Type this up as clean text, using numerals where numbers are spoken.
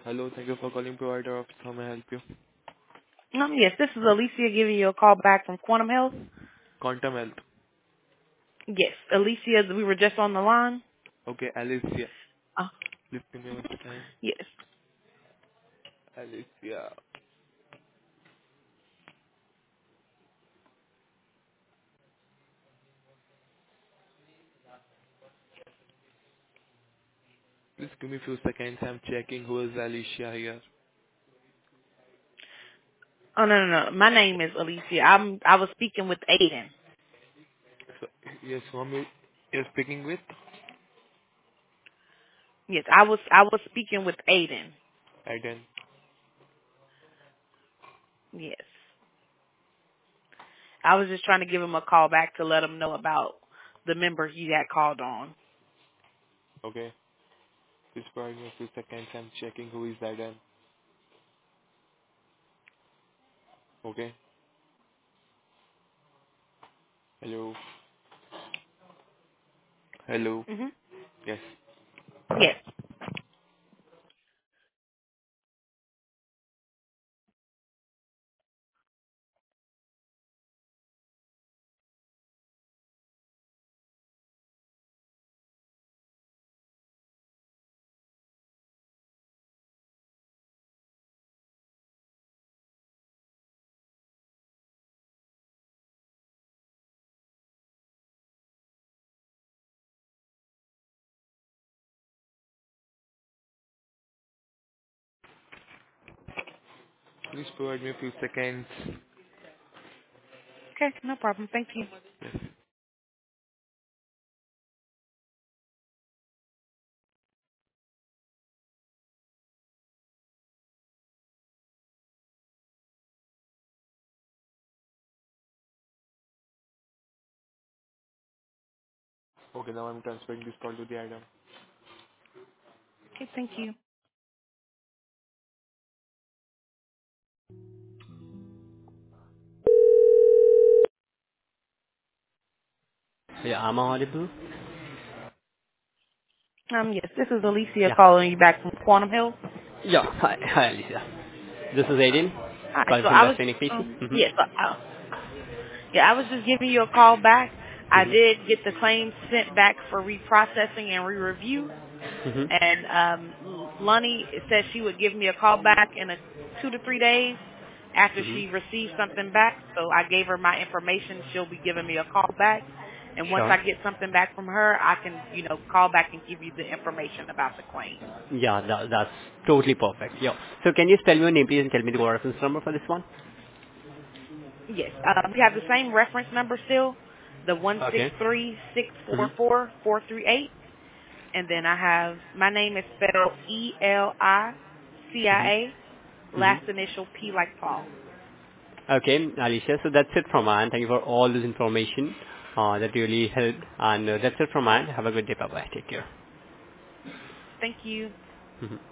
Hello, thank you for calling provider office. How may I help you? Yes, this is Alicia giving you a call back from Quantum Health. Quantum Health. Yes, Alicia, we were just on the line. Okay, Alicia. Uh, Please give me one second. yes. Alicia. Please give me a few seconds. I'm checking who is Alicia here. Oh no. My name is Alicia. I was speaking with Aiden. So, yes, whom you're speaking with? Yes, I was speaking with Aiden. Aiden. Yes. I was just trying to give him a call back to let him know about the member he had called on. Okay. Please provide me a few seconds. I'm checking who is Aiden. Okay. Hello. Hello. Mhm. Yes. Yes. Please provide me a few seconds. Okay, no problem. Thank you. Okay, now I'm transferring this call to the Adam. Okay, thank you. Yeah, I'm audible. Yes, this is Alicia Yeah. calling you back from Quantum Health. Yeah. Hi, Alicia. This is Aiden, Hi. calling So from I was Western Patient. yes. Yeah, I was just giving you a call back. I Mhm. did get the claims sent back for reprocessing and re-review, Mhm. and Lonnie said she would give me a call back in 2 to 3 days after Mhm. she receives something back. So I gave her my information. She'll be giving me a call back, and once Sure. I get something back from her, I can, call back and give you the information about the claim. Yeah, that's totally perfect. Yeah. So can you spell your name, please, and tell me the reference number for this one? Yes, we have the same reference number still, the one six Okay. three six four Mhm. four four three eight. And then I have, my name is spelled Mhm. Elicia, Mhm. last initial P like Paul. Okay, Alicia. So that's it from mine. Thank you for all this information. That really helped. And that's it from mine. Have a good day. Bye bye. Take care. Thank you. Mhm.